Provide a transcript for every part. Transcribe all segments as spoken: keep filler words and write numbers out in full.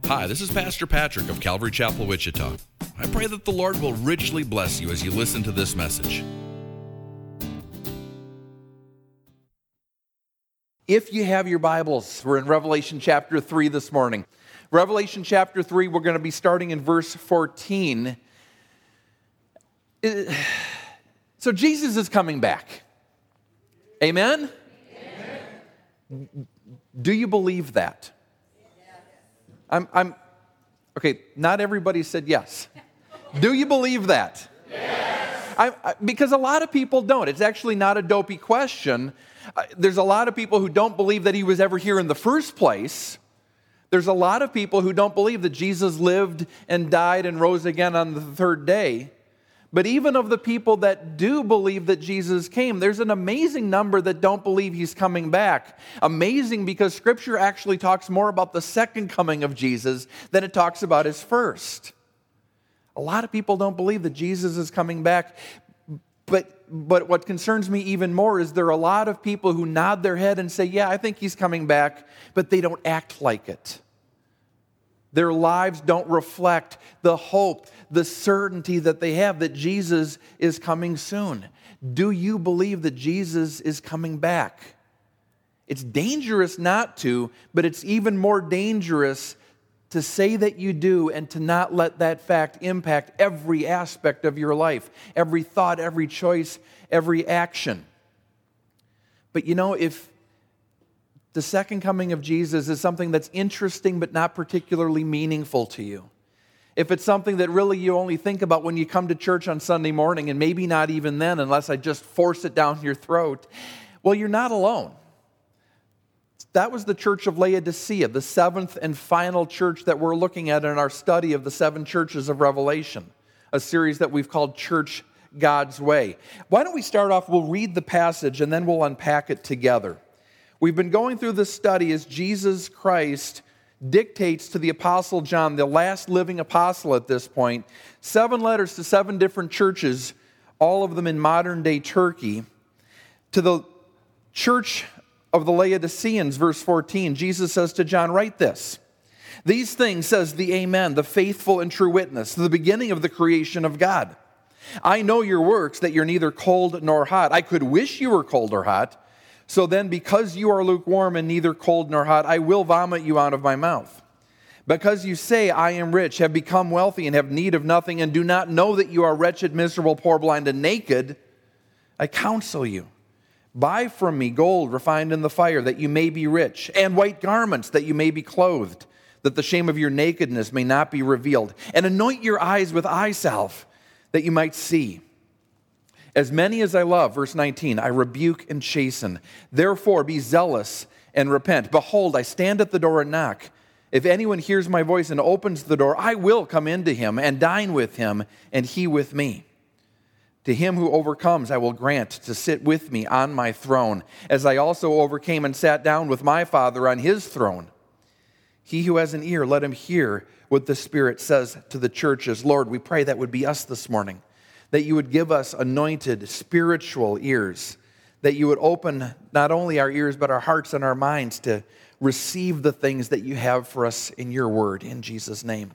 Hi, this is Pastor Patrick of Calvary Chapel, Wichita. I pray that the Lord will richly bless you as you listen to this message. If you have your Bibles, we're in Revelation chapter three this morning. Revelation chapter three, we're going to be starting in verse fourteen. So Jesus is coming back. Amen? Amen. Do you believe that? I'm, I'm, okay, not everybody said yes. Do you believe that? Yes. I, I, because a lot of people don't. It's actually not a dopey question. Uh, there's a lot of people who don't believe that he was ever here in the first place. There's a lot of people who don't believe that Jesus lived and died and rose again on the third day. But even of the people that do believe that Jesus came, there's an amazing number that don't believe he's coming back. Amazing because Scripture actually talks more about the second coming of Jesus than it talks about his first. A lot of people don't believe that Jesus is coming back. But, but what concerns me even more is there are a lot of people who nod their head and say, yeah, I think he's coming back, but they don't act like it. Their lives don't reflect the hope, the certainty that they have that Jesus is coming soon. Do you believe that Jesus is coming back? It's dangerous not to, but it's even more dangerous to say that you do and to not let that fact impact every aspect of your life, every thought, every choice, every action. But you know, if the second coming of Jesus is something that's interesting but not particularly meaningful to you, if it's something that really you only think about when you come to church on Sunday morning, and maybe not even then unless I just force it down your throat, well, you're not alone. That was the church of Laodicea, the seventh and final church that we're looking at in our study of the seven churches of Revelation, a series that we've called Church God's Way. Why don't we start off, we'll read the passage and then we'll unpack it together. We've been going through this study as Jesus Christ dictates to the Apostle John, the last living apostle at this point, seven letters to seven different churches, all of them in modern-day Turkey. To the church of the Laodiceans, verse fourteen, Jesus says to John, write this. These things says the Amen, the faithful and true witness, the beginning of the creation of God. I know your works, that you're neither cold nor hot. I could wish you were cold or hot. So then, because you are lukewarm and neither cold nor hot, I will vomit you out of my mouth. Because you say, I am rich, have become wealthy, and have need of nothing, and do not know that you are wretched, miserable, poor, blind, and naked, I counsel you, buy from me gold refined in the fire, that you may be rich, and white garments, that you may be clothed, that the shame of your nakedness may not be revealed, and anoint your eyes with eye salve, that you might see. As many as I love, verse nineteen, I rebuke and chasten. Therefore, be zealous and repent. Behold, I stand at the door and knock. If anyone hears my voice and opens the door, I will come into him and dine with him, and he with me. To him who overcomes, I will grant to sit with me on my throne, as I also overcame and sat down with my Father on his throne. He who has an ear, let him hear what the Spirit says to the churches. Lord, we pray that would be us this morning, that you would give us anointed spiritual ears, that you would open not only our ears but our hearts and our minds to receive the things that you have for us in your word. In Jesus' name,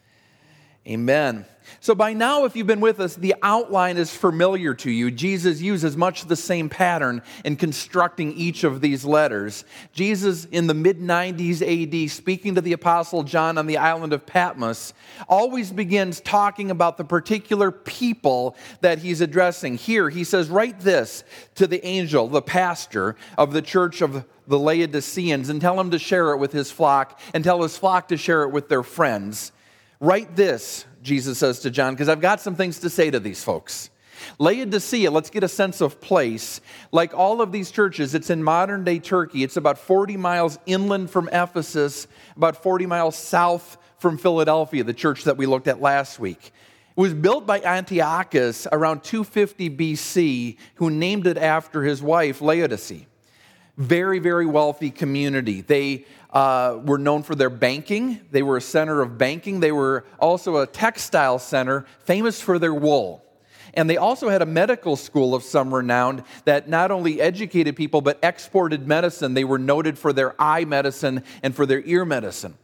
amen. So by now, if you've been with us, the outline is familiar to you. Jesus uses much the same pattern in constructing each of these letters. Jesus, in the mid nineties A D, speaking to the Apostle John on the island of Patmos, always begins talking about the particular people that he's addressing. Here, he says, write this to the angel, the pastor of the church of the Laodiceans, and tell him to share it with his flock, and tell his flock to share it with their friends. Write this, Jesus says to John, because I've got some things to say to these folks. Laodicea, let's get a sense of place. Like all of these churches, it's in modern-day Turkey. It's about forty miles inland from Ephesus, about forty miles south from Philadelphia, the church that we looked at last week. It was built by Antiochus around two fifty B C, who named it after his wife, Laodice. Very, very wealthy community. They uh, were known for their banking. They were a center of banking. They were also a textile center, famous for their wool. And they also had a medical school of some renown that not only educated people, but exported medicine. They were noted for their eye medicine and for their ear medicine.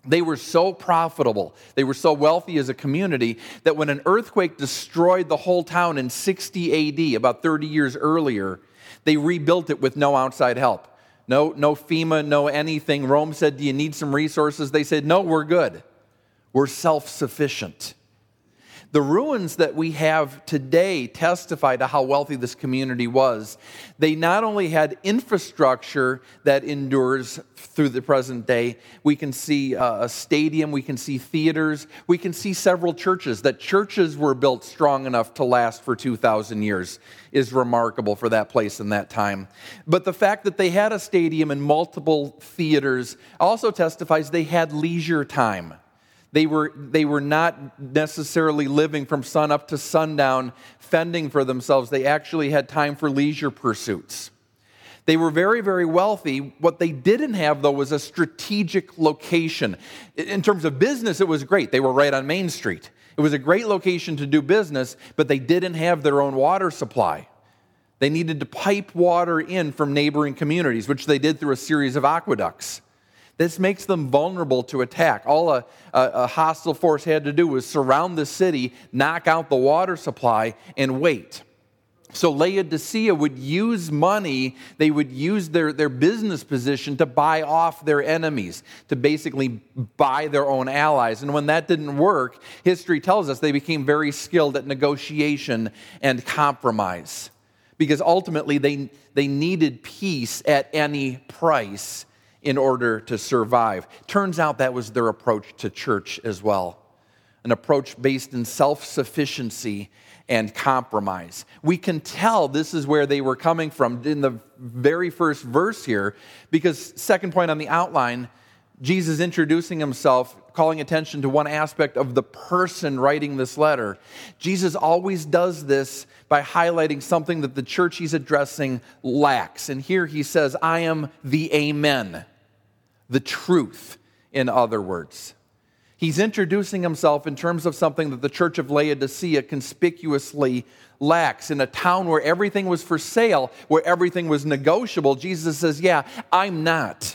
They were so profitable, they were so wealthy as a community, that when an earthquake destroyed the whole town in sixty A D, about thirty years earlier, they rebuilt it with no outside help. No, no FEMA, no anything. Rome said, do you need some resources? They said, no, we're good. We're self-sufficient. The ruins that we have today testify to how wealthy this community was. They not only had infrastructure that endures through the present day. We can see a stadium, we can see theaters, we can see several churches. That churches were built strong enough to last for two thousand years is remarkable for that place in that time. But the fact that they had a stadium and multiple theaters also testifies they had leisure time. They were, they were not necessarily living from sunup to sundown, fending for themselves. They actually had time for leisure pursuits. They were very, very wealthy. What they didn't have, though, was a strategic location. In terms of business, it was great. They were right on Main Street. It was a great location to do business, but they didn't have their own water supply. They needed to pipe water in from neighboring communities, which they did through a series of aqueducts. This makes them vulnerable to attack. All a, a, a hostile force had to do was surround the city, knock out the water supply, and wait. So Laodicea would use money, they would use their, their business position to buy off their enemies, to basically buy their own allies. And when that didn't work, history tells us they became very skilled at negotiation and compromise. Because ultimately they, they needed peace at any price in order to survive. Turns out that was their approach to church as well. An approach based in self-sufficiency and compromise. We can tell this is where they were coming from in the very first verse here, because second point on the outline, Jesus introducing himself, calling attention to one aspect of the person writing this letter. Jesus always does this by highlighting something that the church he's addressing lacks. And here he says, I am the Amen. The truth, in other words. He's introducing himself in terms of something that the church of Laodicea conspicuously lacks. In a town where everything was for sale, where everything was negotiable, Jesus says, yeah, I'm not.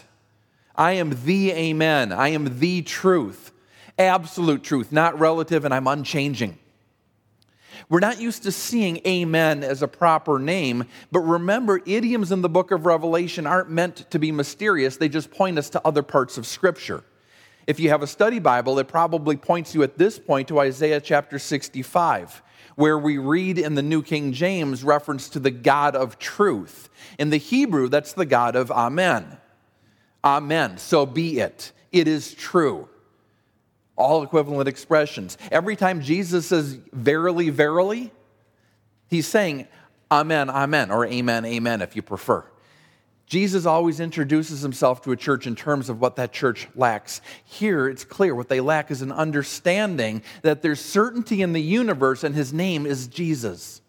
I am the Amen. I am the truth. Absolute truth, not relative, and I'm unchanging. We're not used to seeing amen as a proper name, but remember, idioms in the book of Revelation aren't meant to be mysterious. They just point us to other parts of Scripture. If you have a study Bible, it probably points you at this point to Isaiah chapter sixty-five, where we read in the New King James reference to the God of truth. In the Hebrew, that's the God of Amen. Amen, so be it. It is true. All equivalent expressions. Every time Jesus says, verily, verily, he's saying, amen, amen, or amen, amen, if you prefer. Jesus always introduces himself to a church in terms of what that church lacks. Here, it's clear what they lack is an understanding that there's certainty in the universe, and his name is Jesus.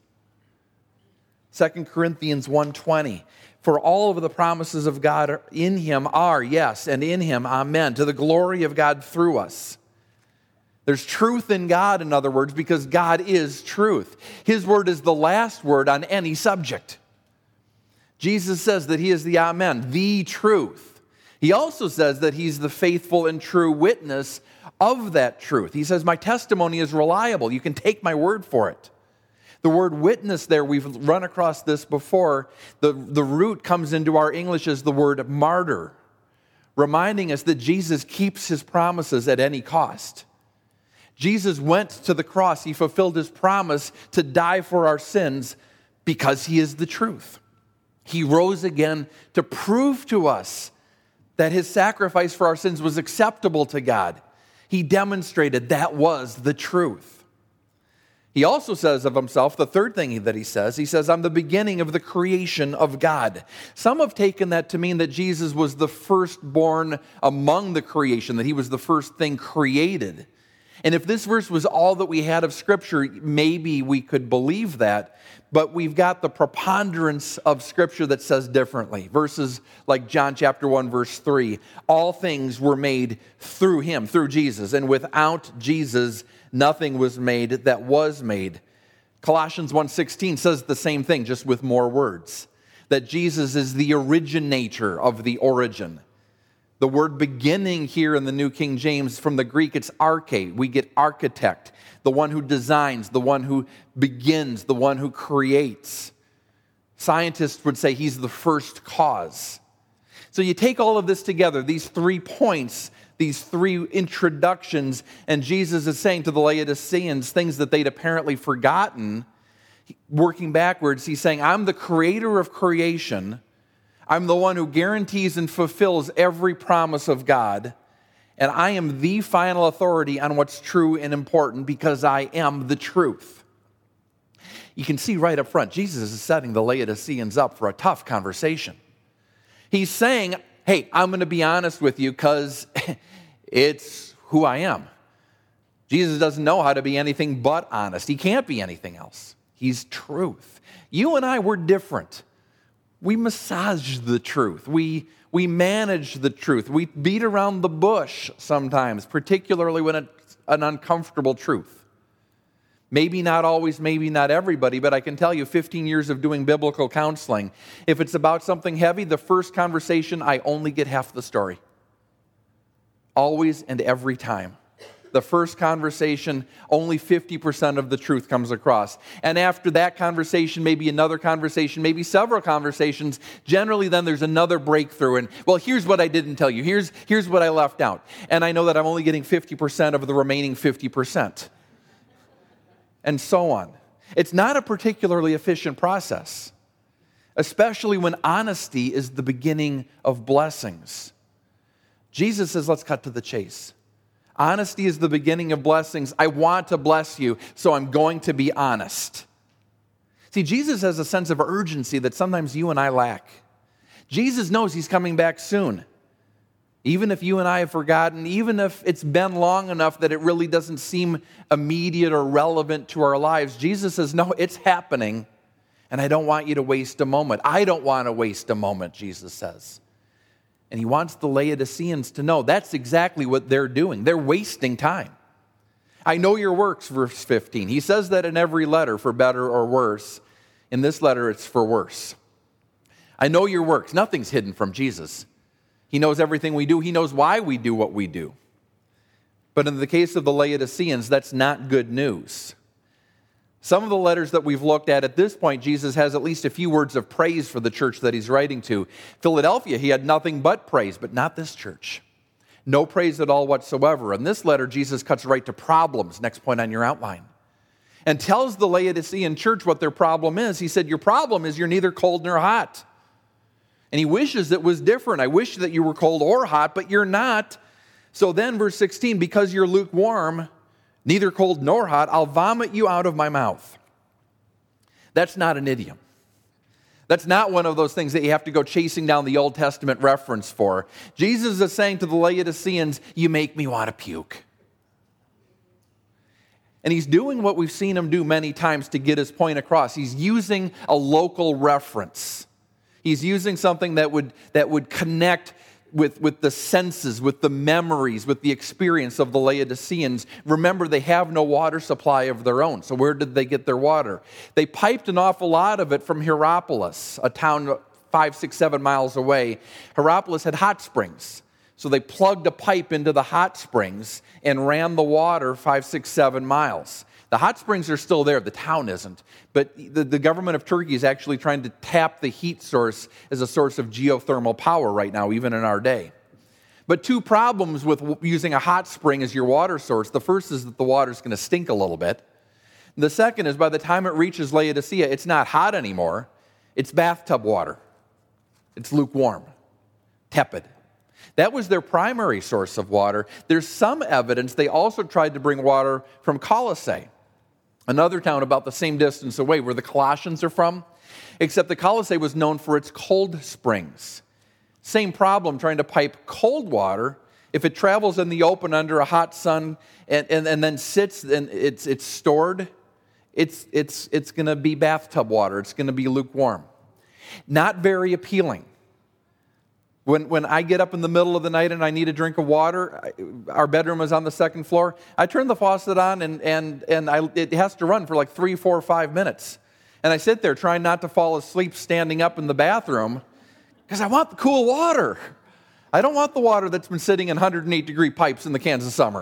Second Corinthians one twenty. For all of the promises of God in him are yes, and in him, amen, to the glory of God through us. There's truth in God, in other words, because God is truth. His word is the last word on any subject. Jesus says that he is the Amen, the truth. He also says that he's the faithful and true witness of that truth. He says, my testimony is reliable. You can take my word for it. The word witness there, we've run across this before. The, the root comes into our English as the word martyr, reminding us that Jesus keeps his promises at any cost. Jesus went to the cross. He fulfilled his promise to die for our sins because he is the truth. He rose again to prove to us that his sacrifice for our sins was acceptable to God. He demonstrated that was the truth. He also says of himself, the third thing that he says, he says, I'm the beginning of the creation of God. Some have taken that to mean that Jesus was the firstborn among the creation, that he was the first thing created. And if this verse was all that we had of Scripture, maybe we could believe that. But we've got the preponderance of Scripture that says differently. Verses like John chapter one, verse three. All things were made through him, through Jesus. And without Jesus, nothing was made that was made. Colossians one sixteen says the same thing, just with more words. That Jesus is the originator of the origin. The word beginning here in the New King James, from the Greek, it's arche. We get architect, the one who designs, the one who begins, the one who creates. Scientists would say he's the first cause. So you take all of this together, these three points, these three introductions, and Jesus is saying to the Laodiceans things that they'd apparently forgotten. Working backwards, he's saying, I'm the creator of creation. I'm the one who guarantees and fulfills every promise of God. And I am the final authority on what's true and important because I am the truth. You can see right up front, Jesus is setting the Laodiceans up for a tough conversation. He's saying, hey, I'm going to be honest with you because it's who I am. Jesus doesn't know how to be anything but honest. He can't be anything else. He's truth. You and I, we're different. We massage the truth. We, we manage the truth. We beat around the bush sometimes, particularly when it's an uncomfortable truth. Maybe not always, maybe not everybody, but I can tell you fifteen years of doing biblical counseling, if it's about something heavy, the first conversation, I only get half the story. Always and every time. The first conversation, only fifty percent of the truth comes across. And after that conversation, maybe another conversation, maybe several conversations, generally then there's another breakthrough. And, well, here's what I didn't tell you. Here's, here's what I left out. And I know that I'm only getting fifty percent of the remaining fifty percent. And so on. It's not a particularly efficient process, especially when honesty is the beginning of blessings. Jesus says, let's cut to the chase. Honesty is the beginning of blessings. I want to bless you, so I'm going to be honest. See, Jesus has a sense of urgency that sometimes you and I lack. Jesus knows he's coming back soon. Even if you and I have forgotten, even if it's been long enough that it really doesn't seem immediate or relevant to our lives, Jesus says, no, it's happening, and I don't want you to waste a moment. I don't want to waste a moment, Jesus says. And he wants the Laodiceans to know that's exactly what they're doing. They're wasting time. I know your works, verse fifteen. He says that in every letter, for better or worse. In this letter, it's for worse. I know your works. Nothing's hidden from Jesus. He knows everything we do. He knows why we do what we do. But in the case of the Laodiceans, that's not good news. Some of the letters that we've looked at at this point, Jesus has at least a few words of praise for the church that he's writing to. Philadelphia, he had nothing but praise, but not this church. No praise at all whatsoever. In this letter, Jesus cuts right to problems, next point on your outline, and tells the Laodicean church what their problem is. He said, your problem is you're neither cold nor hot. And he wishes it was different. I wish that you were cold or hot, but you're not. So then, verse sixteen, because you're lukewarm, neither cold nor hot, I'll vomit you out of my mouth. That's not an idiom. That's not one of those things that you have to go chasing down the Old Testament reference for. Jesus is saying to the Laodiceans, you make me want to puke. And he's doing what we've seen him do many times to get his point across. He's using a local reference. He's using something that would, that would connect with, with the senses, with the memories, with the experience of the Laodiceans. Remember, they have no water supply of their own. So where did they get their water? They piped an awful lot of it from Hierapolis, a town five, six, seven miles away. Hierapolis had hot springs. So they plugged a pipe into the hot springs and ran the water five, six, seven miles. The hot springs are still there. The town isn't. But the, the government of Turkey is actually trying to tap the heat source as a source of geothermal power right now, even in our day. But two problems with using a hot spring as your water source. The first is that the water's going to stink a little bit. The second is by the time it reaches Laodicea, it's not hot anymore. It's bathtub water. It's lukewarm, tepid. That was their primary source of water. There's some evidence they also tried to bring water from Colossae, another town about the same distance away where the Colossians are from, except the Colossae was known for its cold springs. Same problem trying to pipe cold water. If it travels in the open under a hot sun and, and, and then sits and it's, it's stored, it's, it's, it's going to be bathtub water. It's going to be lukewarm. Not very appealing. When, when I get up in the middle of the night and I need a drink of water, I, our bedroom is on the second floor, I turn the faucet on and, and, and I, it has to run for like three, four, five minutes. And I sit there trying not to fall asleep standing up in the bathroom because I want the cool water. I don't want the water that's been sitting in one hundred eight degree pipes in the Kansas summer.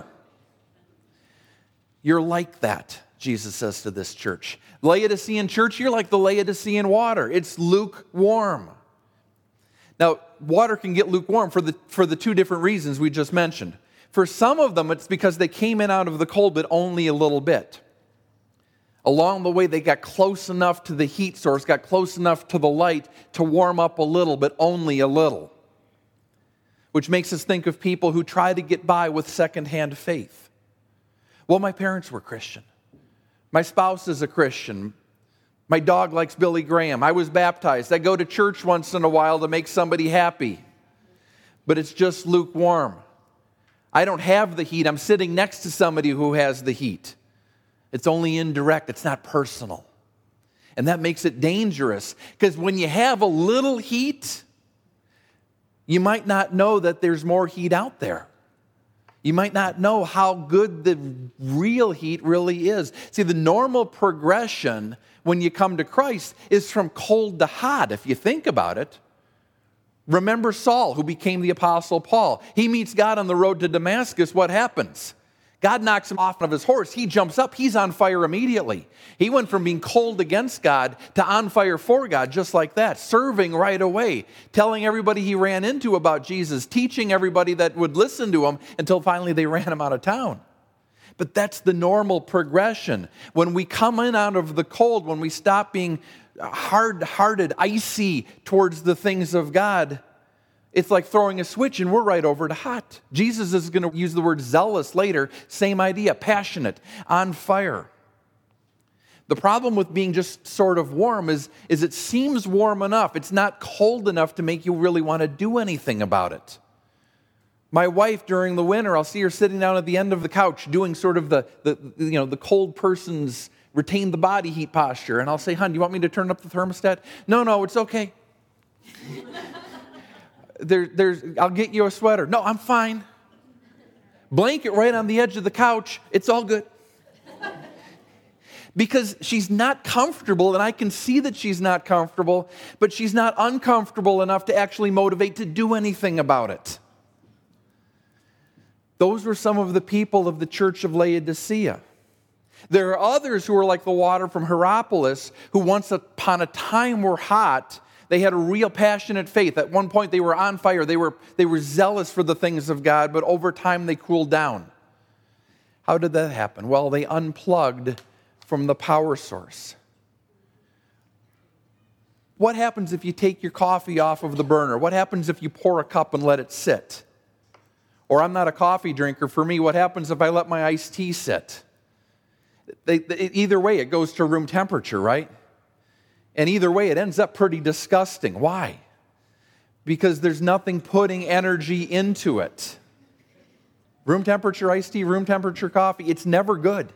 You're like that, Jesus says to this church. Laodicean church, you're like the Laodicean water. It's lukewarm. Now, water can get lukewarm for the, for the two different reasons we just mentioned. For some of them, it's because they came in out of the cold, but only a little bit. Along the way, they got close enough to the heat source, got close enough to the light to warm up a little, but only a little. Which makes us think of people who try to get by with secondhand faith. Well, my parents were Christian. My spouse is a Christian. My dog likes Billy Graham. I was baptized. I go to church once in a while to make somebody happy. But it's just lukewarm. I don't have the heat. I'm sitting next to somebody who has the heat. It's only indirect. It's not personal. And that makes it dangerous. Because when you have a little heat, you might not know that there's more heat out there. You might not know how good the real heat really is. See, the normal progression when you come to Christ is from cold to hot, if you think about it. Remember Saul, who became the Apostle Paul. He meets God on the road to Damascus. What happens? God knocks him off of his horse. He jumps up. He's on fire immediately. He went from being cold against God to on fire for God, just like that, serving right away, telling everybody he ran into about Jesus, teaching everybody that would listen to him until finally they ran him out of town. But that's the normal progression. When we come in out of the cold, when we stop being hard-hearted, icy towards the things of God, it's like throwing a switch and we're right over to hot. Jesus is going to use the word zealous later. Same idea, passionate, on fire. The problem with being just sort of warm is, is it seems warm enough. It's not cold enough to make you really want to do anything about it. My wife, during the winter, I'll see her sitting down at the end of the couch doing sort of the, the you know, the cold person's retain the body heat posture. And I'll say, hon, do you want me to turn up the thermostat? No, no, it's okay. There, there's, I'll get you a sweater. No, I'm fine. Blanket right on the edge of the couch. It's all good. Because she's not comfortable, and I can see that she's not comfortable, but she's not uncomfortable enough to actually motivate to do anything about it. Those were some of the people of the church of Laodicea. There are others who are like the water from Hierapolis, who once upon a time were hot. They had a real passionate faith. At one point they were on fire. They were, they were zealous for the things of God, but over time they cooled down. How did that happen? Well, they unplugged from the power source. What happens if you take your coffee off of the burner? What happens if you pour a cup and let it sit? Or I'm not a coffee drinker. For me, what happens if I let my iced tea sit? They, they, either way, it goes to room temperature, right? And either way, it ends up pretty disgusting. Why? Because there's nothing putting energy into it. Room temperature iced tea, room temperature coffee, it's never good.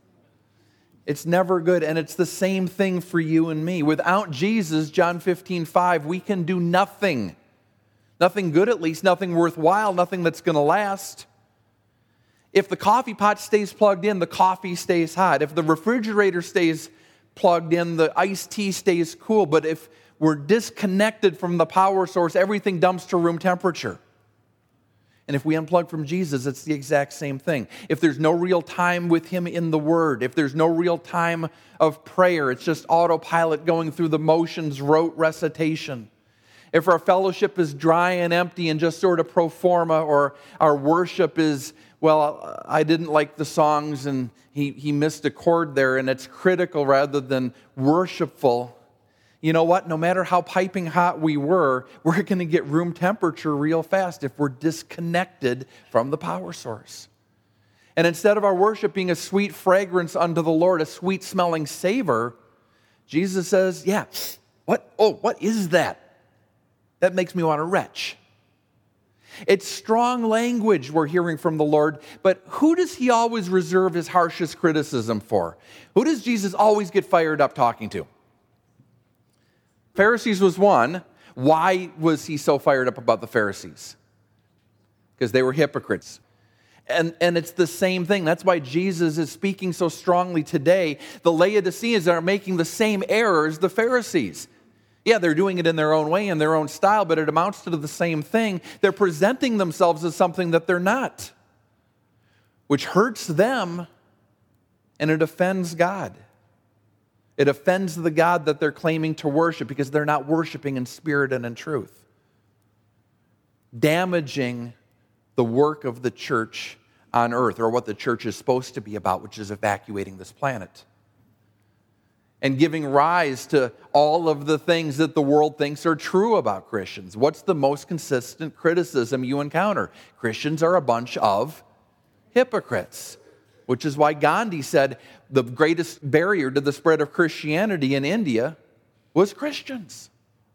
It's never good, and it's the same thing for you and me. Without Jesus, John fifteen five, we can do nothing. Nothing good, at least, nothing worthwhile, nothing that's going to last. If the coffee pot stays plugged in, the coffee stays hot. If the refrigerator stays plugged in, the iced tea stays cool. But if we're disconnected from the power source, everything dumps to room temperature. And if we unplug from Jesus, it's the exact same thing. If there's no real time with Him in the Word, if there's no real time of prayer, it's just autopilot going through the motions, rote recitation. If our fellowship is dry and empty and just sort of pro forma, or our worship is, well, I didn't like the songs and he, he missed a chord there, and it's critical rather than worshipful, you know what? No matter how piping hot we were, we're going to get room temperature real fast if we're disconnected from the power source. And instead of our worship being a sweet fragrance unto the Lord, a sweet smelling savor, Jesus says, yeah, what? Oh, what is that? That makes me want to retch. It's strong language we're hearing from the Lord, but who does He always reserve His harshest criticism for? Who does Jesus always get fired up talking to? Pharisees was one. Why was He so fired up about the Pharisees? Because they were hypocrites. And, and it's the same thing. That's why Jesus is speaking so strongly today. The Laodiceans are making the same errors the Pharisees. Yeah, they're doing it in their own way, in their own style, but it amounts to the same thing. They're presenting themselves as something that they're not, which hurts them, and it offends God. It offends the God that they're claiming to worship because they're not worshiping in spirit and in truth. Damaging the work of the church on earth, or what the church is supposed to be about, which is evacuating this planet. And giving rise to all of the things that the world thinks are true about Christians. What's the most consistent criticism you encounter? Christians are a bunch of hypocrites, which is why Gandhi said the greatest barrier to the spread of Christianity in India was Christians.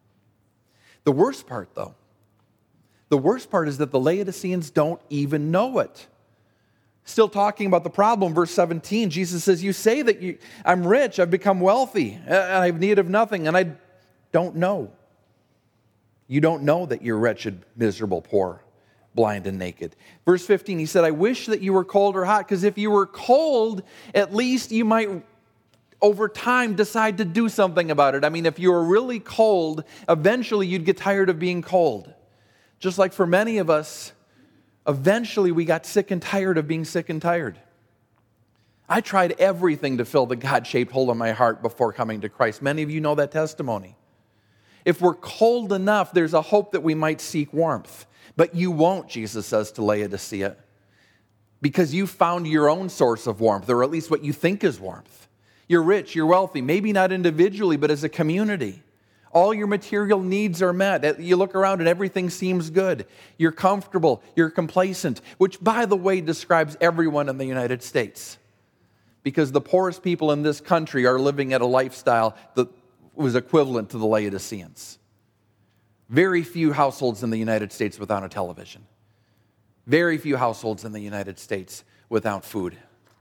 The worst part, though, the worst part is that the Laodiceans don't even know it. Still talking about the problem, verse seventeen, Jesus says, you say that you, I'm rich, I've become wealthy, and I have need of nothing, and I don't know. You don't know that you're wretched, miserable, poor, blind, and naked. Verse fifteen, he said, I wish that you were cold or hot, because if you were cold, at least you might, over time, decide to do something about it. I mean, if you were really cold, eventually you'd get tired of being cold. Just like for many of us, eventually we got sick and tired of being sick and tired. I tried everything to fill the God-shaped hole in my heart before coming to Christ. Many of you know that testimony. If we're cold enough, there's a hope that we might seek warmth. But you won't, Jesus says to Laodicea, because you found your own source of warmth, or at least what you think is warmth. You're rich, you're wealthy, maybe not individually, but as a community. All your material needs are met. You look around and everything seems good. You're comfortable. You're complacent, which, by the way, describes everyone in the United States. Because the poorest people in this country are living at a lifestyle that was equivalent to the Laodiceans. Very few households in the United States without a television. Very few households in the United States without food.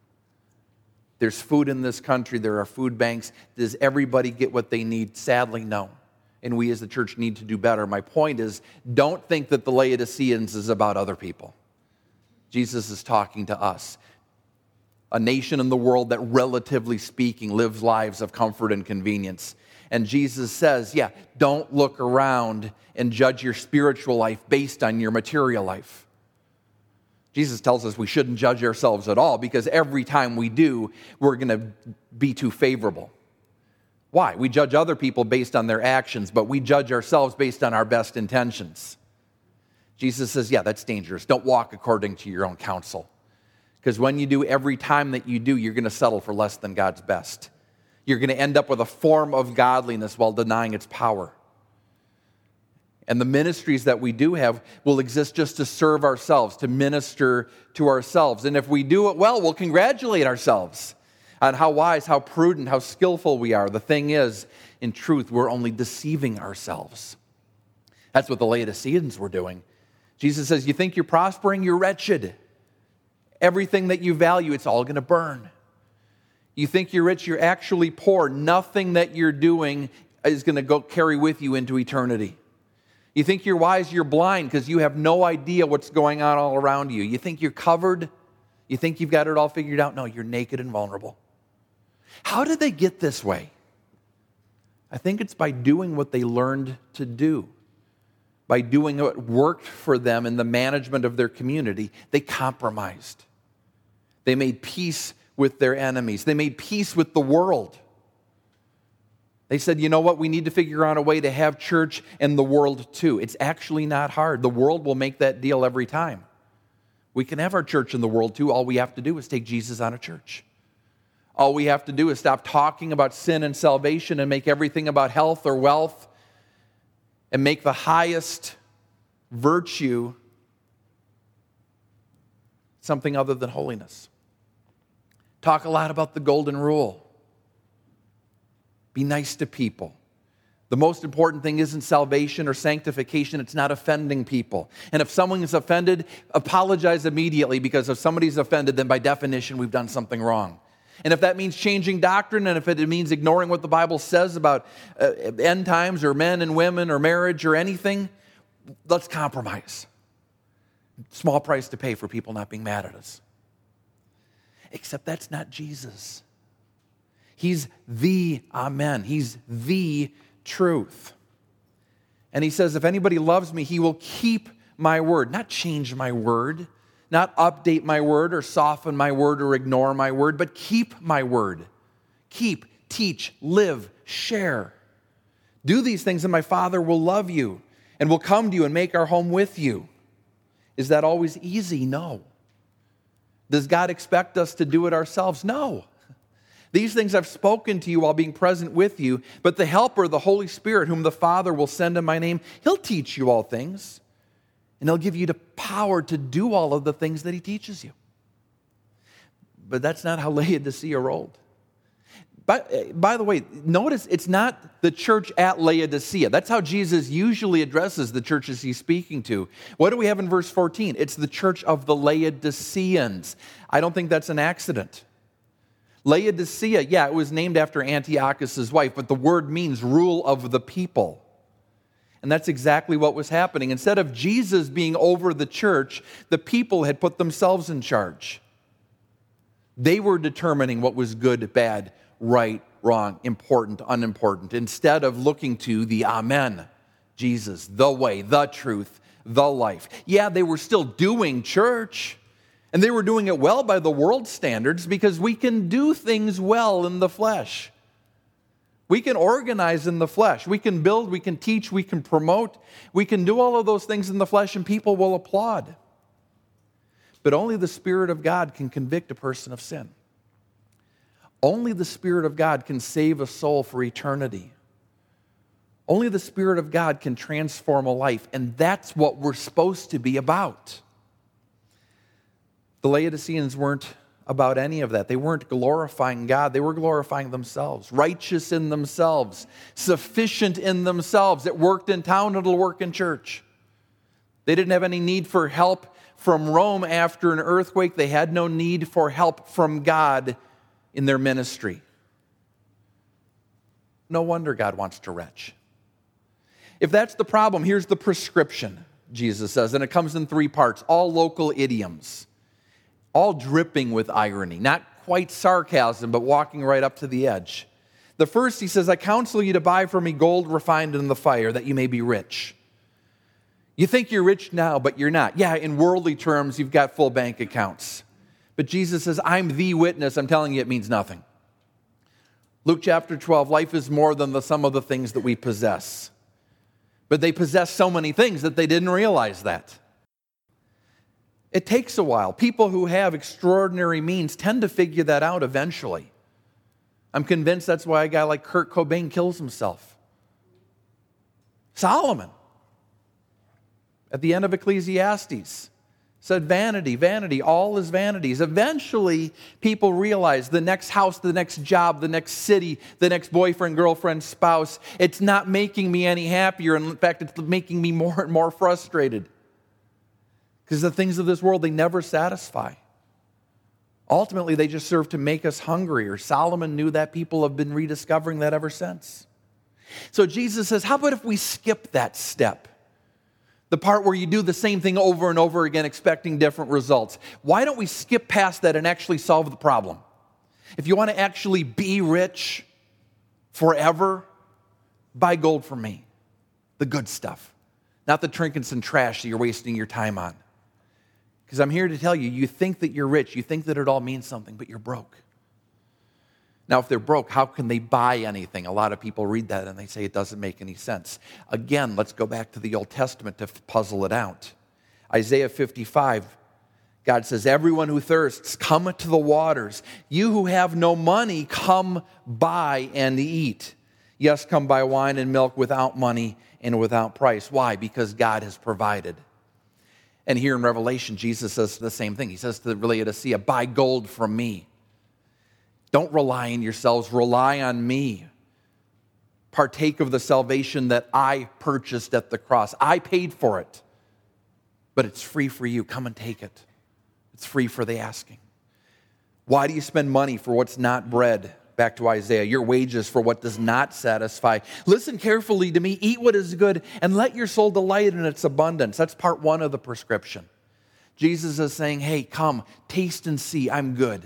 There's food in this country. There are food banks. Does everybody get what they need? Sadly, no. And we as the church need to do better. My point is, don't think that the Laodiceans is about other people. Jesus is talking to us. A nation in the world that, relatively speaking, lives lives of comfort and convenience. And Jesus says, yeah, don't look around and judge your spiritual life based on your material life. Jesus tells us we shouldn't judge ourselves at all, because every time we do, we're going to be too favorable. Why? We judge other people based on their actions, but we judge ourselves based on our best intentions. Jesus says, yeah, that's dangerous. Don't walk according to your own counsel. Because when you do, every time that you do, you're going to settle for less than God's best. You're going to end up with a form of godliness while denying its power. And the ministries that we do have will exist just to serve ourselves, to minister to ourselves. And if we do it well, we'll congratulate ourselves on how wise, how prudent, how skillful we are. The thing is, in truth, we're only deceiving ourselves. That's what the Laodiceans were doing. Jesus says, you think you're prospering? You're wretched. Everything that you value, it's all going to burn. You think you're rich? You're actually poor. Nothing that you're doing is going to go carry with you into eternity. You think you're wise? You're blind, because you have no idea what's going on all around you. You think you're covered? You think you've got it all figured out? No, you're naked and vulnerable. How did they get this way? I think it's by doing what they learned to do. By doing what worked for them in the management of their community. They compromised. They made peace with their enemies. They made peace with the world. They said, you know what, we need to figure out a way to have church and the world too. It's actually not hard. The world will make that deal every time. We can have our church in the world too. All we have to do is take Jesus out of church. All we have to do is stop talking about sin and salvation and make everything about health or wealth, and make the highest virtue something other than holiness. Talk a lot about the golden rule. Be nice to people. The most important thing isn't salvation or sanctification. It's not offending people. And if someone is offended, apologize immediately, because if somebody's offended, then by definition, we've done something wrong. And if that means changing doctrine, and if it means ignoring what the Bible says about uh, end times or men and women or marriage or anything, let's compromise. Small price to pay for people not being mad at us. Except that's not Jesus. He's the Amen. He's the truth. And he says, if anybody loves me, he will keep my word, not change my word, not update my word or soften my word or ignore my word, but keep my word. Keep, teach, live, share. Do these things and my Father will love you and will come to you and make our home with you. Is that always easy? No. Does God expect us to do it ourselves? No. These things I've spoken to you while being present with you, but the Helper, the Holy Spirit, whom the Father will send in my name, he'll teach you all things, and he'll give you the power to do all of the things that he teaches you. But that's not how Laodicea rolled. By, by the way, notice it's not the church at Laodicea. That's how Jesus usually addresses the churches he's speaking to. What do we have in verse fourteen? It's the church of the Laodiceans. I don't think that's an accident. Laodicea, yeah, it was named after Antiochus' wife, but the word means rule of the people. And that's exactly what was happening. Instead of Jesus being over the church, the people had put themselves in charge. They were determining what was good, bad, right, wrong, important, unimportant, instead of looking to the Amen, Jesus, the way, the truth, the life. Yeah, they were still doing church, and they were doing it well by the world standards because we can do things well in the flesh. We can organize in the flesh. We can build, we can teach, we can promote. We can do all of those things in the flesh and people will applaud. But only the Spirit of God can convict a person of sin. Only the Spirit of God can save a soul for eternity. Only the Spirit of God can transform a life, and that's what we're supposed to be about. The Laodiceans weren't about any of that. They weren't glorifying God. They were glorifying themselves, righteous in themselves, sufficient in themselves. It worked in town, it'll work in church. They didn't have any need for help from Rome after an earthquake. They had no need for help from God in their ministry. No wonder God wants to retch. If that's the problem, here's the prescription, Jesus says, and it comes in three parts, all local idioms, all dripping with irony, not quite sarcasm, but walking right up to the edge. The first, he says, I counsel you to buy from me gold refined in the fire, that you may be rich. You think you're rich now, but you're not. Yeah, in worldly terms, you've got full bank accounts. But Jesus says, I'm the witness. I'm telling you, it means nothing. Luke chapter twelve, life is more than the sum of the things that we possess. But they possess so many things that they didn't realize that. It takes a while. People who have extraordinary means tend to figure that out eventually. I'm convinced that's why a guy like Kurt Cobain kills himself. Solomon, at the end of Ecclesiastes, said vanity, vanity, all is vanities. Eventually, people realize the next house, the next job, the next city, the next boyfriend, girlfriend, spouse, it's not making me any happier. And in fact, it's making me more and more frustrated. Because the things of this world, they never satisfy. Ultimately, they just serve to make us hungrier. Solomon knew that. People have been rediscovering that ever since. So Jesus says, how about if we skip that step? The part where you do the same thing over and over again, expecting different results. Why don't we skip past that and actually solve the problem? If you want to actually be rich forever, buy gold from me. The good stuff. Not the trinkets and trash that you're wasting your time on. Because I'm here to tell you, you think that you're rich, you think that it all means something, but you're broke. Now, if they're broke, how can they buy anything? A lot of people read that and they say it doesn't make any sense. Again, let's go back to the Old Testament to puzzle it out. Isaiah fifty-five, God says, everyone who thirsts, come to the waters. You who have no money, come buy and eat. Yes, come buy wine and milk without money and without price. Why? Because God has provided. And here in Revelation, Jesus says the same thing. He says to the Laodicea, buy gold from me. Don't rely on yourselves, rely on me. Partake of the salvation that I purchased at the cross. I paid for it, but it's free for you. Come and take it. It's free for the asking. Why do you spend money for what's not bread? Back to Isaiah, your wages for what does not satisfy. Listen carefully to me, eat what is good, and let your soul delight in its abundance. That's part one of the prescription. Jesus is saying, hey, come, taste and see, I'm good.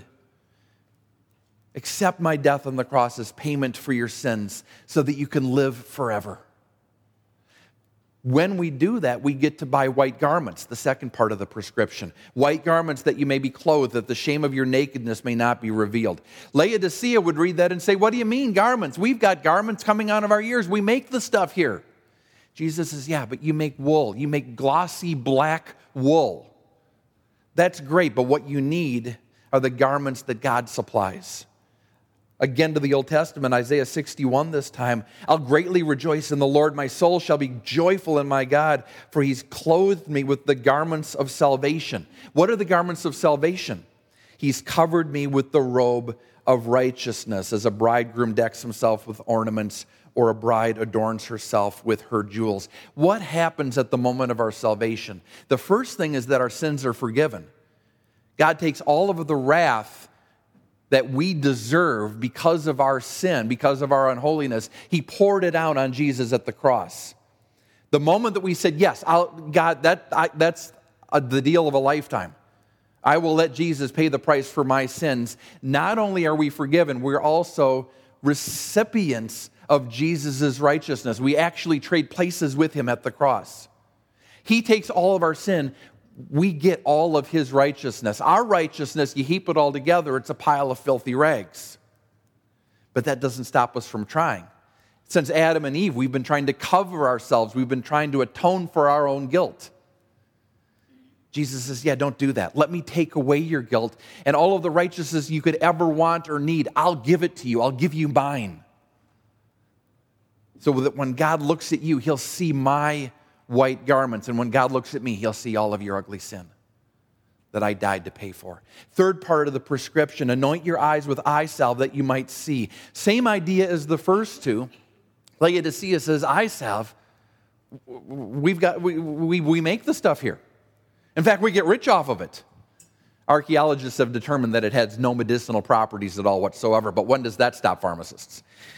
Accept my death on the cross as payment for your sins so that you can live forever. When we do that, we get to buy white garments, the second part of the prescription. White garments that you may be clothed, that the shame of your nakedness may not be revealed. Laodicea would read that and say, what do you mean garments? We've got garments coming out of our ears. We make the stuff here. Jesus says, yeah, but you make wool. You make glossy black wool. That's great, but what you need are the garments that God supplies. Again to the Old Testament, Isaiah sixty-one this time. I'll greatly rejoice in the Lord. My soul shall be joyful in my God, for he's clothed me with the garments of salvation. What are the garments of salvation? He's covered me with the robe of righteousness, as a bridegroom decks himself with ornaments, or a bride adorns herself with her jewels. What happens at the moment of our salvation? The first thing is that our sins are forgiven. God takes all of the wrath that we deserve because of our sin, because of our unholiness. He poured it out on Jesus at the cross. The moment that we said, yes, I'll, God, that, I, that's a, the deal of a lifetime. I will let Jesus pay the price for my sins. Not only are we forgiven, we're also recipients of Jesus' righteousness. We actually trade places with him at the cross. He takes all of our sin. We get all of his righteousness. Our righteousness, you heap it all together, it's a pile of filthy rags. But that doesn't stop us from trying. Since Adam and Eve, we've been trying to cover ourselves. We've been trying to atone for our own guilt. Jesus says, yeah, don't do that. Let me take away your guilt. And all of the righteousness you could ever want or need, I'll give it to you. I'll give you mine. So that when God looks at you, he'll see my white garments. And when God looks at me, he'll see all of your ugly sin that I died to pay for. Third part of the prescription, anoint your eyes with eye salve that you might see. Same idea as the first two. Laodicea says, eye salve, we've got, we, we, we make the stuff here. In fact, we get rich off of it. Archaeologists have determined that it has no medicinal properties at all whatsoever, but when does that stop pharmacists?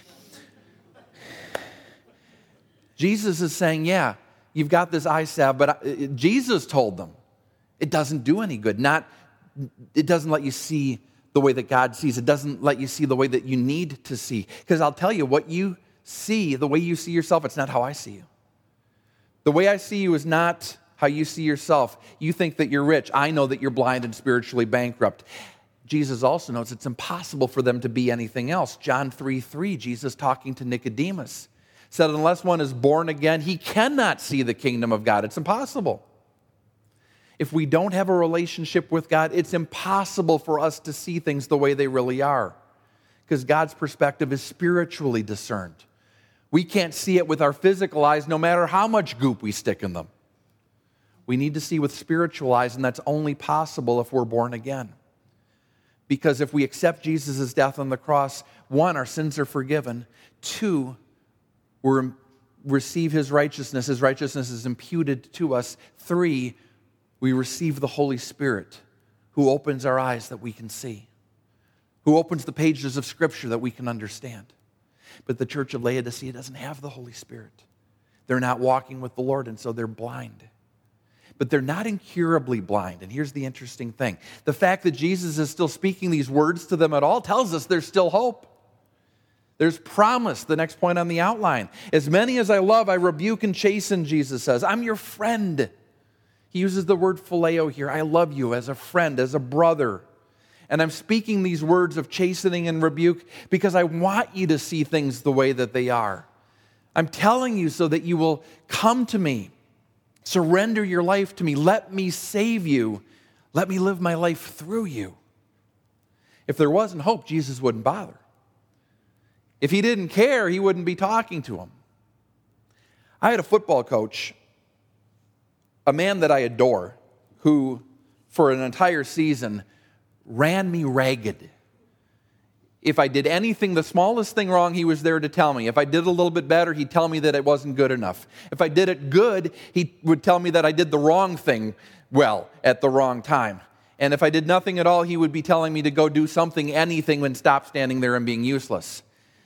Jesus is saying, yeah, you've got this eye salve, but Jesus told them it doesn't do any good. Not, it doesn't let you see the way that God sees. It doesn't let you see the way that you need to see. Because I'll tell you, what you see, the way you see yourself, it's not how I see you. The way I see you is not how you see yourself. You think that you're rich. I know that you're blind and spiritually bankrupt. Jesus also knows it's impossible for them to be anything else. John three three, Jesus talking to Nicodemus, said, unless one is born again, he cannot see the kingdom of God. It's impossible. If we don't have a relationship with God, it's impossible for us to see things the way they really are, because God's perspective is spiritually discerned. We can't see it with our physical eyes, no matter how much goop we stick in them. We need to see with spiritual eyes, and that's only possible if we're born again. Because if we accept Jesus' death on the cross, one, our sins are forgiven. Two, we receive his righteousness. His righteousness is imputed to us. Three, we receive the Holy Spirit, who opens our eyes that we can see, who opens the pages of Scripture that we can understand. But the church of Laodicea doesn't have the Holy Spirit. They're not walking with the Lord, and so they're blind. But they're not incurably blind. And here's the interesting thing. The fact that Jesus is still speaking these words to them at all tells us there's still hope. There's promise, the next point on the outline. As many as I love, I rebuke and chasten, Jesus says. I'm your friend. He uses the word phileo here. I love you as a friend, as a brother. And I'm speaking these words of chastening and rebuke because I want you to see things the way that they are. I'm telling you so that you will come to me, surrender your life to me, let me save you, let me live my life through you. If there wasn't hope, Jesus wouldn't bother. If he didn't care, he wouldn't be talking to him. I had a football coach, a man that I adore, who for an entire season ran me ragged. If I did anything, the smallest thing wrong, he was there to tell me. If I did a little bit better, he'd tell me that it wasn't good enough. If I did it good, he would tell me that I did the wrong thing well at the wrong time. And if I did nothing at all, he would be telling me to go do something, anything, and stop standing there and being useless.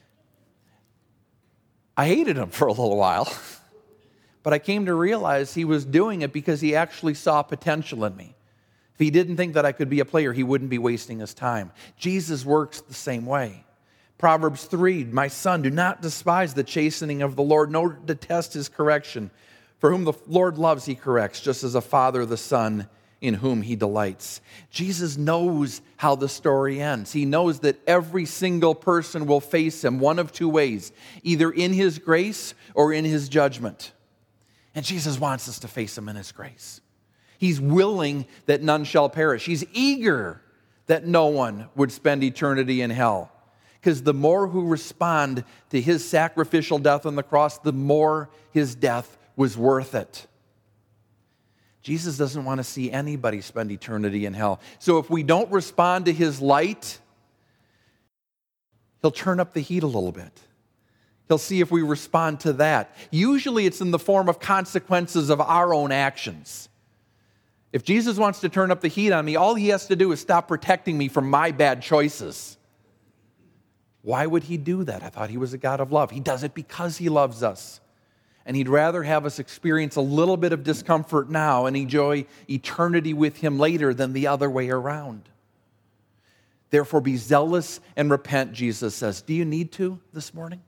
I hated him for a little while, but I came to realize he was doing it because he actually saw potential in me. If he didn't think that I could be a player, he wouldn't be wasting his time. Jesus works the same way. Proverbs three, my son, do not despise the chastening of the Lord, nor detest his correction. For whom the Lord loves, he corrects, just as a father the son in whom he delights. Jesus knows how the story ends. He knows that every single person will face him one of two ways, either in his grace or in his judgment. And Jesus wants us to face him in his grace. He's willing that none shall perish. He's eager that no one would spend eternity in hell. Because the more who respond to his sacrificial death on the cross, the more his death was worth it. Jesus doesn't want to see anybody spend eternity in hell. So if we don't respond to his light, he'll turn up the heat a little bit. He'll see if we respond to that. Usually it's in the form of consequences of our own actions. If Jesus wants to turn up the heat on me, all he has to do is stop protecting me from my bad choices. Why would he do that? I thought he was a God of love. He does it because he loves us. And he'd rather have us experience a little bit of discomfort now and enjoy eternity with him later than the other way around. Therefore, be zealous and repent, Jesus says. Do you need to this morning?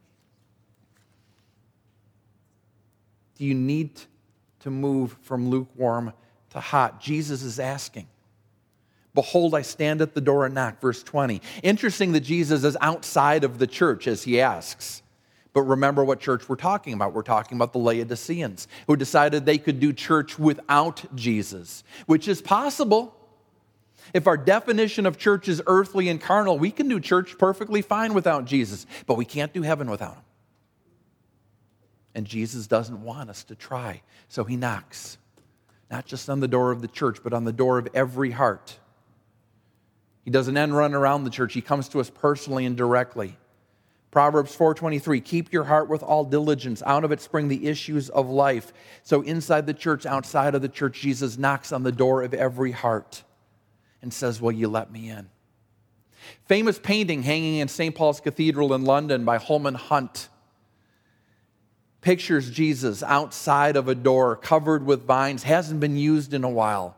Do you need to move from lukewarm to hot? Jesus is asking. Behold, I stand at the door and knock, verse twenty. Interesting that Jesus is outside of the church as he asks. But remember what church we're talking about. We're talking about the Laodiceans who decided they could do church without Jesus, which is possible. If our definition of church is earthly and carnal, we can do church perfectly fine without Jesus, but we can't do heaven without him. And Jesus doesn't want us to try, so he knocks, not just on the door of the church, but on the door of every heart. He doesn't end run around the church. He comes to us personally and directly. Proverbs four twenty-three, keep your heart with all diligence. Out of it spring the issues of life. So inside the church, outside of the church, Jesus knocks on the door of every heart and says, will you let me in? Famous painting hanging in Saint Paul's Cathedral in London by Holman Hunt pictures Jesus outside of a door covered with vines, hasn't been used in a while,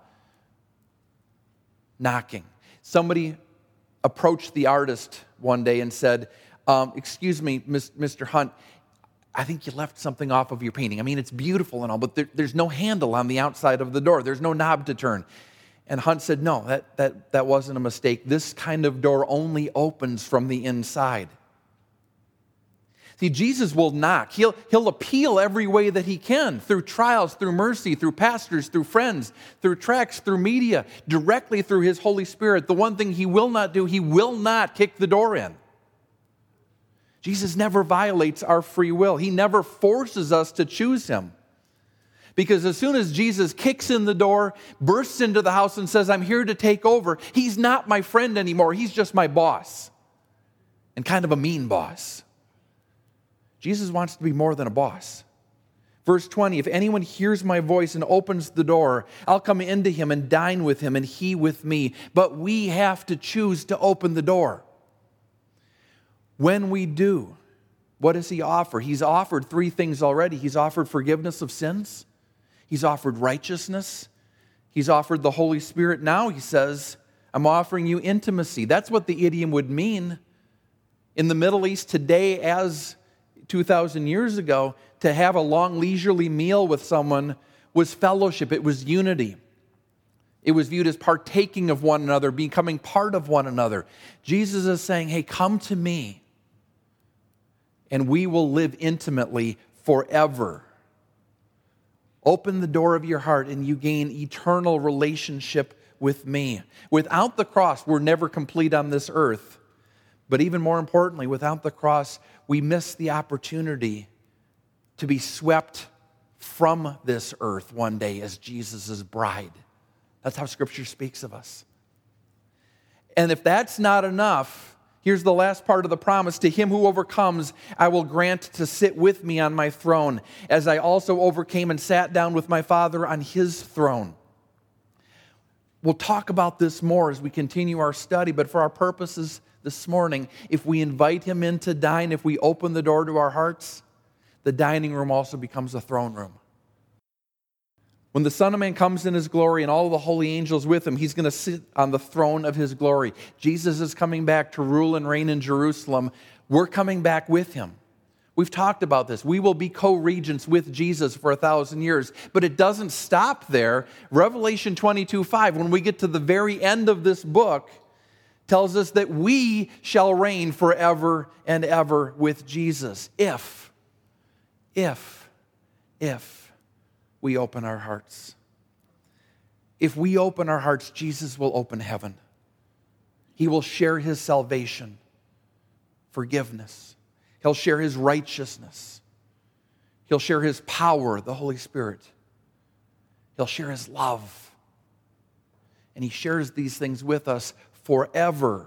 knocking. Somebody approached the artist one day and said, um, excuse me, Mister Hunt, I think you left something off of your painting. I mean, it's beautiful and all, but there, there's no handle on the outside of the door. There's no knob to turn. And Hunt said, no, that, that, that wasn't a mistake. This kind of door only opens from the inside. See, Jesus will knock. He'll, he'll appeal every way that he can, through trials, through mercy, through pastors, through friends, through tracts, through media, directly through his Holy Spirit. The one thing he will not do, he will not kick the door in. Jesus never violates our free will. He never forces us to choose him. Because as soon as Jesus kicks in the door, bursts into the house and says, I'm here to take over, he's not my friend anymore. He's just my boss. And kind of a mean boss. Jesus wants to be more than a boss. Verse twenty, if anyone hears my voice and opens the door, I'll come into him and dine with him and he with me. But we have to choose to open the door. When we do, what does he offer? He's offered three things already. He's offered forgiveness of sins. He's offered righteousness. He's offered the Holy Spirit. Now he says, I'm offering you intimacy. That's what the idiom would mean. In the Middle East today, as two thousand years ago, to have a long leisurely meal with someone was fellowship. It was unity. It was viewed as partaking of one another, becoming part of one another. Jesus is saying, hey, come to me, and we will live intimately forever. Open the door of your heart, and you gain eternal relationship with me. Without the cross, we're never complete on this earth. But even more importantly, without the cross, we miss the opportunity to be swept from this earth one day as Jesus' bride. That's how Scripture speaks of us. And if that's not enough, here's the last part of the promise. To him who overcomes, I will grant to sit with me on my throne, as I also overcame and sat down with my Father on his throne. We'll talk about this more as we continue our study, but for our purposes this morning, if we invite him in to dine, if we open the door to our hearts, the dining room also becomes a throne room. When the Son of Man comes in his glory and all of the holy angels with him, he's going to sit on the throne of his glory. Jesus is coming back to rule and reign in Jerusalem. We're coming back with him. We've talked about this. We will be co-regents with Jesus for a thousand years. But it doesn't stop there. Revelation twenty-two five, when we get to the very end of this book, tells us that we shall reign forever and ever with Jesus. If, if, if we open our hearts. If we open our hearts, Jesus will open heaven. He will share his salvation, forgiveness. He'll share his righteousness. He'll share his power, the Holy Spirit. He'll share his love. And he shares these things with us forever.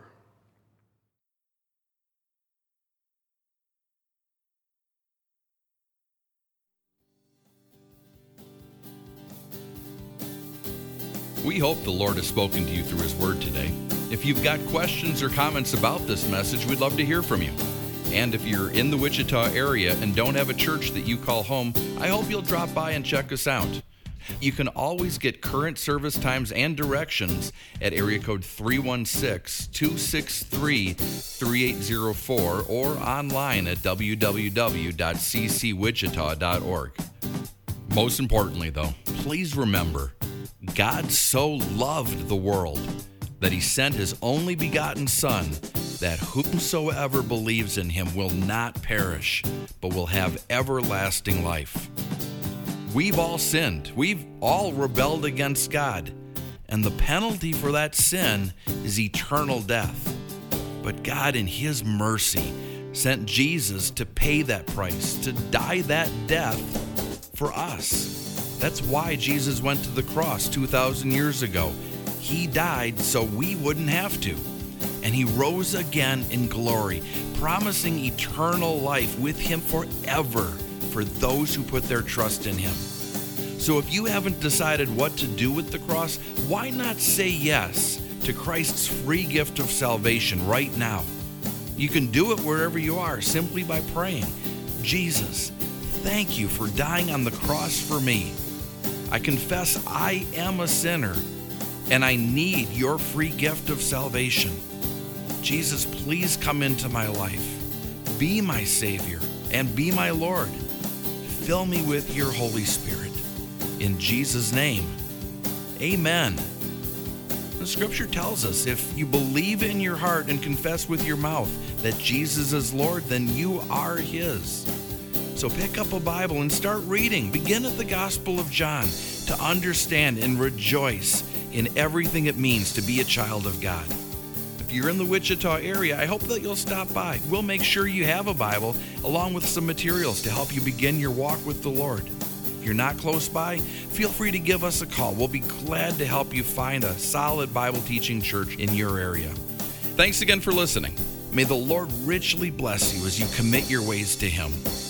We hope the Lord has spoken to you through his word today. If you've got questions or comments about this message, we'd love to hear from you. And if you're in the Wichita area and don't have a church that you call home, I hope you'll drop by and check us out. You can always get current service times and directions at area code three one six, two six three, three eight zero four or online at w w w dot c c wichita dot org. Most importantly, though, please remember, God so loved the world that he sent his only begotten Son, that whomsoever believes in him will not perish, but will have everlasting life. We've all sinned. We've all rebelled against God. And the penalty for that sin is eternal death. But God, in his mercy, sent Jesus to pay that price, to die that death for us. That's why Jesus went to the cross two thousand years ago. He died so we wouldn't have to. And he rose again in glory, promising eternal life with him forever for those who put their trust in him. So if you haven't decided what to do with the cross, why not say yes to Christ's free gift of salvation right now? You can do it wherever you are simply by praying, Jesus, thank you for dying on the cross for me. I confess I am a sinner and I need your free gift of salvation. Jesus, please come into my life. Be my Savior and be my Lord. Fill me with your Holy Spirit. In Jesus' name, amen. The scripture tells us if you believe in your heart and confess with your mouth that Jesus is Lord, then you are his. So pick up a Bible and start reading. Begin at the Gospel of John to understand and rejoice in everything it means to be a child of God. If you're in the Wichita area, I hope that you'll stop by. We'll make sure you have a Bible along with some materials to help you begin your walk with the Lord. If you're not close by, feel free to give us a call. We'll be glad to help you find a solid Bible teaching church in your area. Thanks again for listening. May the Lord richly bless you as you commit your ways to him.